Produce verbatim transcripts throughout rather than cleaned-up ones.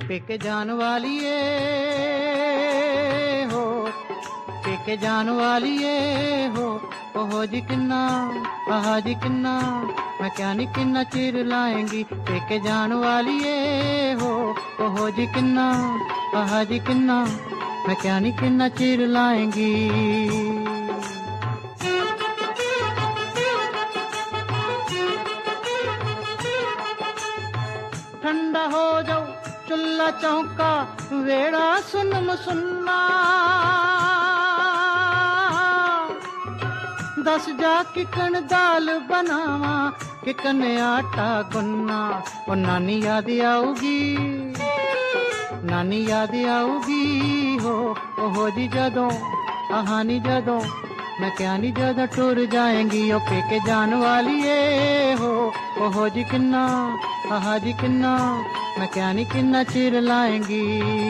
पेके जान वालिए हो, पेके जान वालिए हो, ओहो जी किन्ना आहा जी किन्ना, मैं क्या नी किन्ना चिर लाएंगी, पेके जान वालिए हो, ओहो जी किन्ना आहा जी किन्ना, मैं क्या नी किन्ना चिर लाएंगी। ठंडा हो जाओ चुल्ला चौका, वेड़ा सुनम सुन्ना, दस जा किकन दाल बनावा, किकन आटा गुन्ना, ओ नानी याद आऊगी, नानी याद आऊगी हो, ओहो जी जदों आहा नी जदों, मैं क्या नी जदों टुर जाएंगी, ओ पेके जान वालिए हो, ओहो जी किन्ना आहा जी किन्ना, मैं क्या नी किन्ना चिर लाएंगी।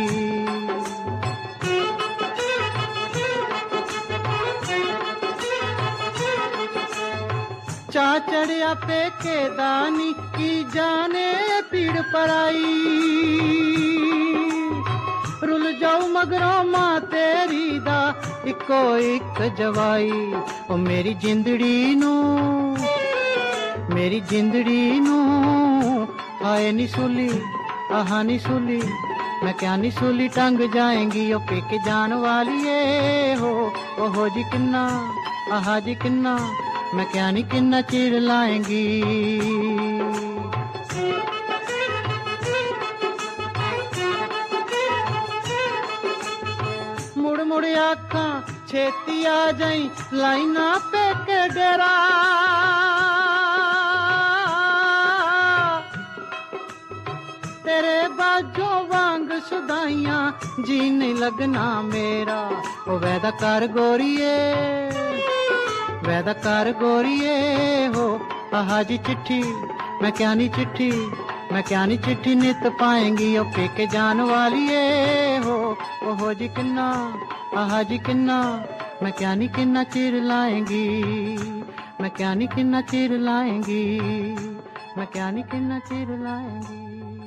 चा चढ़िया पेके दानी की जाने पीड़ पराई, रुल जाऊ मगरों मां तेरी दा इको एक जवाई, ओ मेरी जिंदड़ी नू मेरी जिंदड़ी नू आए नी सुली आहा नी सुली, मैं क्या नी सुली टंग जाएंगी, ओ पेके जान वालिए हो, ओहो जी किन्ना आहा जी किन्ना, मैं क्या नी किन्ना चिर लाएंगी। मुड़ मुड़ आखा छेती आ जाई, लाइना पेके डेरा, तेरे बाजों वांग सुदाइयां जी नहीं लगना मेरा, ओ वैदा कर गोरिए वैदा कर गोरिए हो, आहा जी चिट्ठी मैं क्या नी चिट्ठी, मैं क्या नी चिट्ठी नित पाएंगी, ओ पेके जान वालिए हो, ओहो जी किन्ना आहा जी किन्ना, मैं क्या नी किन्ना चिर लाएंगी, मैं क्या नी किन्ना चिर लाएंगी, मैं क्या नी किन्ना चिर लाएंगी।